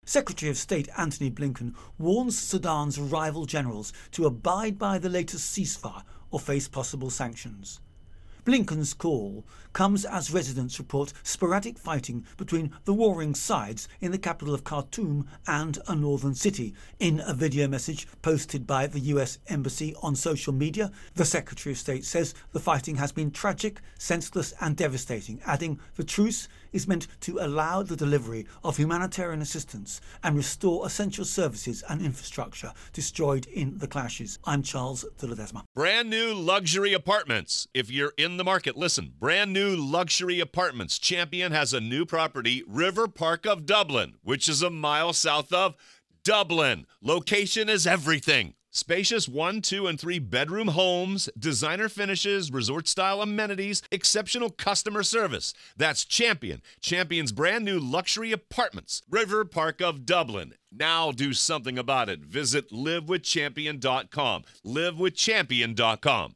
Secretary of State Antony Blinken warns Sudan's rival generals to abide by the latest ceasefire or face possible sanctions. Blinken's call comes as residents report sporadic fighting between the warring sides in the capital of Khartoum and a northern city. In a video message posted by the US Embassy on social media, the Secretary of State says the fighting has been tragic, senseless and devastating, adding the truce is meant to allow the delivery of humanitarian assistance and restore essential services and infrastructure destroyed in the clashes. I'm Charles de Ledesma. Brand new luxury apartments. If you're in the market, listen. Brand new luxury apartments. Champion has a new property, River Park of Dublin, which is a mile south of Dublin. Location is everything. Spacious 1, 2, and 3 bedroom homes, designer finishes, resort-style amenities, exceptional customer service. That's Champion. Champion's brand new luxury apartments. River Park of Dublin. Now do something about it. Visit livewithchampion.com. livewithchampion.com.